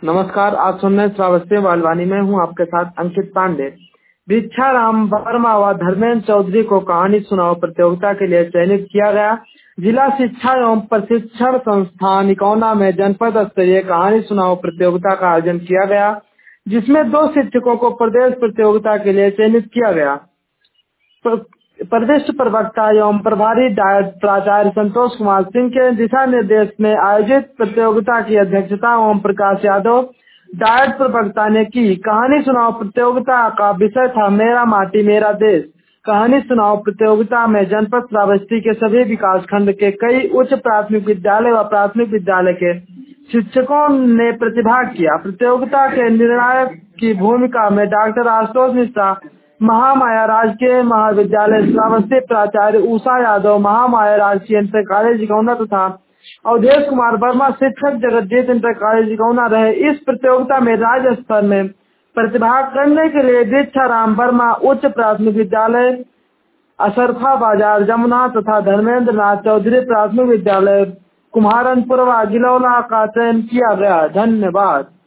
नमस्कार, आप सुन रहे हैं श्रावस्ती बालवानी में हूँ आपके साथ अंकित पांडे। भिक्षाराम वर्मा व धर्मेंद्र चौधरी को कहानी सुनाओ प्रतियोगिता के लिए चयनित किया गया। जिला शिक्षा एवं प्रशिक्षण संस्थान इकौना में जनपद स्तरीय कहानी सुनाओ प्रतियोगिता का आयोजन किया गया, जिसमें 2 शिक्षकों को प्रदेश प्रतियोगिता के लिए चयनित किया गया। प्रदेश प्रवक्ता एवं प्रभारी डायट प्राचार्य संतोष कुमार सिंह के दिशा निर्देश में आयोजित प्रतियोगिता की अध्यक्षता ओम प्रकाश यादव डायट प्रवक्ता ने की। कहानी सुनाओ प्रतियोगिता का विषय था मेरा माटी मेरा देश। कहानी सुनाओ प्रतियोगिता में जनपद श्रावस्ती के सभी विकास खंड के कई उच्च प्राथमिक विद्यालय व प्राथमिक विद्यालय के शिक्षकों ने प्रतिभाग किया। प्रतियोगिता के निर्णायक की भूमिका में डॉक्टर आशुतोष मिश्रा, महामाया राजकीय महाविद्यालय श्रावस्ती प्राचार्य उषा यादव, महामाया राजकीय इंटर कॉलेज इकौना तथा अवधेश कुमार वर्मा शिक्षक जगतजीत इंटर कॉलेज इकौना रहे। इस प्रतियोगिता में राज्य स्तर में प्रतिभाग करने के लिए भिक्षाराम वर्मा उच्च प्राथमिक विद्यालय असरफा बाजार जमुना तथा धर्मेंद्र नाथ चौधरी प्राथमिक विद्यालय कुम्हारनपुर व गिलौला का चयन किया गया। धन्यवाद।